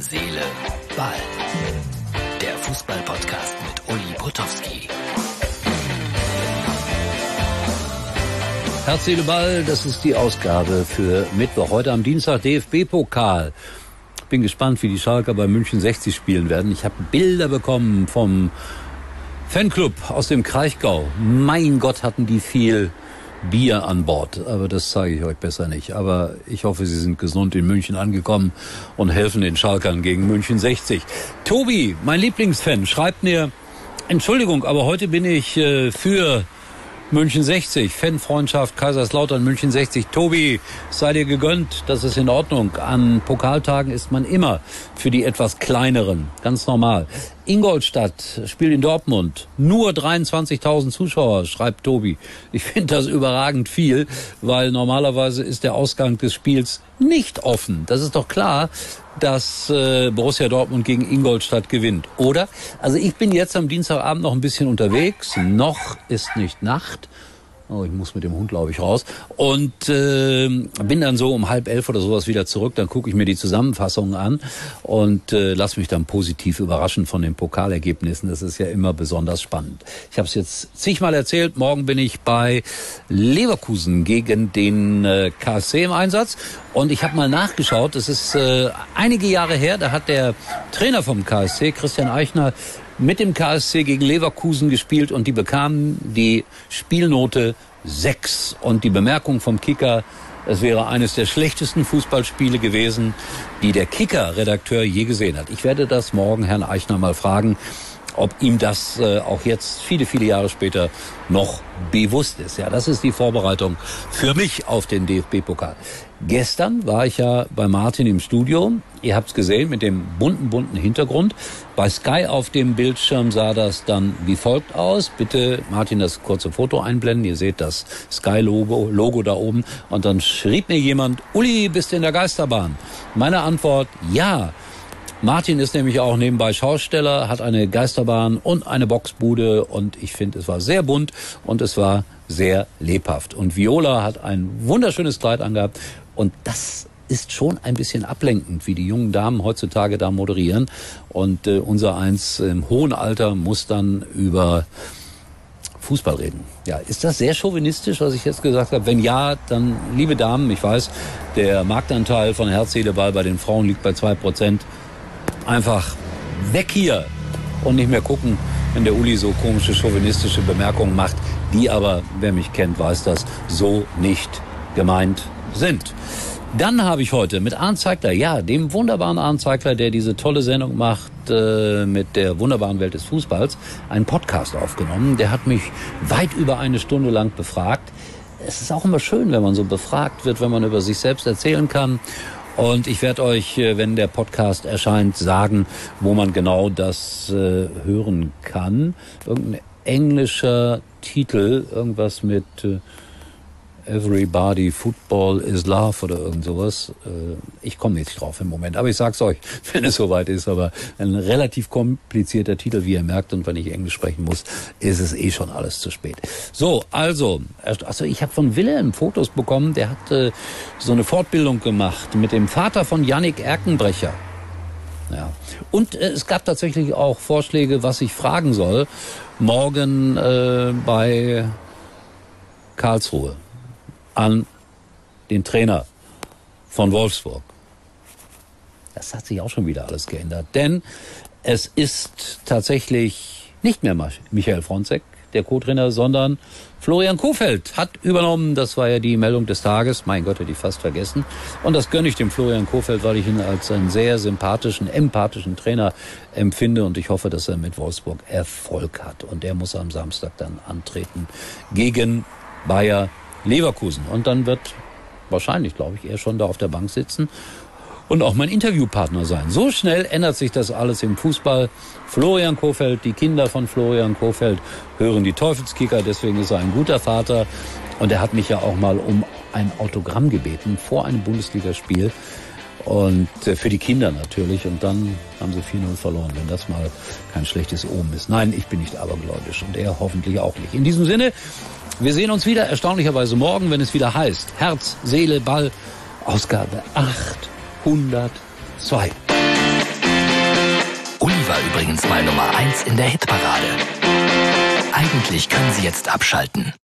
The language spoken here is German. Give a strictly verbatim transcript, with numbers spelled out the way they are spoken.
Seele, Ball. Der Fußball-Podcast mit Uli Potowski. Herz, Seele, Ball, das ist die Ausgabe für Mittwoch. Heute am Dienstag D F B-Pokal. Bin gespannt, wie die Schalker bei München sechzig spielen werden. Ich habe Bilder bekommen vom Fanclub aus dem Kraichgau. Mein Gott, hatten die viel Bier an Bord. Aber das zeige ich euch besser nicht. Aber ich hoffe, Sie sind gesund in München angekommen und helfen den Schalkern gegen München sechzig. Tobi, mein Lieblingsfan, schreibt mir, Entschuldigung, aber heute bin ich äh, für München sechzig, Fanfreundschaft, Kaiserslautern, München sechzig. Tobi, sei dir gegönnt, das ist in Ordnung. An Pokaltagen ist man immer für die etwas kleineren, ganz normal. Ingolstadt spielt in Dortmund, nur dreiundzwanzigtausend Zuschauer, schreibt Tobi. Ich finde das überragend viel, weil normalerweise ist der Ausgang des Spiels nicht offen. Das ist doch klar, dass äh, Borussia Dortmund gegen Ingolstadt gewinnt, oder? Also ich bin jetzt am Dienstagabend noch ein bisschen unterwegs. Noch ist nicht Nacht. Oh, ich muss mit dem Hund, glaube ich, raus. Und äh, bin dann so um halb elf oder sowas wieder zurück. Dann gucke ich mir die Zusammenfassungen an und äh, lasse mich dann positiv überraschen von den Pokalergebnissen. Das ist ja immer besonders spannend. Ich habe es jetzt zigmal erzählt. Morgen bin ich bei Leverkusen gegen den äh, K S C im Einsatz. Und ich habe mal nachgeschaut. Es ist äh, einige Jahre her. Da hat der Trainer vom K S C, Christian Eichner, mit dem K S C gegen Leverkusen gespielt und die bekamen die Spielnote sechs. Und die Bemerkung vom Kicker, es wäre eines der schlechtesten Fußballspiele gewesen, die der Kicker-Redakteur je gesehen hat. Ich werde das morgen Herrn Eichner mal fragen, ob ihm das äh, auch jetzt, viele, viele Jahre später, noch bewusst ist. Ja, das ist die Vorbereitung für mich auf den D F B-Pokal. Gestern war ich ja bei Martin im Studio. Ihr habt's gesehen mit dem bunten, bunten Hintergrund. Bei Sky auf dem Bildschirm sah das dann wie folgt aus. Bitte, Martin, das kurze Foto einblenden. Ihr seht das Sky-Logo Logo da oben. Und dann schrieb mir jemand, Uli, bist du in der Geisterbahn? Meine Antwort, ja. Martin ist nämlich auch nebenbei Schausteller, hat eine Geisterbahn und eine Boxbude und ich finde, es war sehr bunt und es war sehr lebhaft. Und Viola hat ein wunderschönes Kleid angehabt und das ist schon ein bisschen ablenkend, wie die jungen Damen heutzutage da moderieren. Und äh, unser Eins im hohen Alter muss dann über Fußball reden. Ja, ist das sehr chauvinistisch, was ich jetzt gesagt habe? Wenn ja, dann, liebe Damen, ich weiß, der Marktanteil von Herz, Seele, Ball bei den Frauen liegt bei zwei Prozent. Einfach weg hier und nicht mehr gucken, wenn der Uli so komische chauvinistische Bemerkungen macht, die aber, wer mich kennt, weiß das, so nicht gemeint sind. Dann habe ich heute mit Arndt Zeigler, ja, dem wunderbaren Arndt Zeigler, der diese tolle Sendung macht äh, mit der wunderbaren Welt des Fußballs, einen Podcast aufgenommen. Der hat mich weit über eine Stunde lang befragt. Es ist auch immer schön, wenn man so befragt wird, wenn man über sich selbst erzählen kann. Und ich werde euch, wenn der Podcast erscheint, sagen, wo man genau das äh, hören kann. Irgendein englischer Titel, irgendwas mit äh, Everybody Football is Love oder irgend sowas. Äh, ich komme nicht drauf im Moment, aber ich sag's euch, wenn es soweit ist. Aber ein relativ komplizierter Titel, wie ihr merkt. Und wenn ich Englisch sprechen muss, ist es eh schon alles zu spät. So, also, also ich habe von Wilhelm Fotos bekommen. Der hat äh, so eine Fortbildung gemacht mit dem Vater von Yannick Erkenbrecher. Ja. Und äh, es gab tatsächlich auch Vorschläge, was ich fragen soll, morgen äh, bei Karlsruhe an den Trainer von Wolfsburg. Das hat sich auch schon wieder alles geändert, denn es ist tatsächlich nicht mehr Michael Fronzek, der Co-Trainer, sondern Florian Kohfeldt hat übernommen. Das war ja die Meldung des Tages. Mein Gott, hätte ich fast vergessen. Und das gönne ich dem Florian Kohfeldt, weil ich ihn als einen sehr sympathischen, empathischen Trainer empfinde. Und ich hoffe, dass er mit Wolfsburg Erfolg hat. Und er muss am Samstag dann antreten gegen Bayer Leverkusen. Und dann wird wahrscheinlich, glaube ich, er schon da auf der Bank sitzen und auch mein Interviewpartner sein. So schnell ändert sich das alles im Fußball. Florian Kohfeldt, die Kinder von Florian Kohfeldt hören die Teufelskicker, deswegen ist er ein guter Vater. Und er hat mich ja auch mal um ein Autogramm gebeten vor einem Bundesligaspiel. Und für die Kinder natürlich. Und dann haben sie vier null verloren, wenn das mal kein schlechtes Omen ist. Nein, ich bin nicht abergläubisch und er hoffentlich auch nicht. In diesem Sinne, wir sehen uns wieder erstaunlicherweise morgen, wenn es wieder heißt Herz, Seele, Ball, Ausgabe achthundertzwei. Die war übrigens mal Nummer eins in der Hitparade. Eigentlich können Sie jetzt abschalten.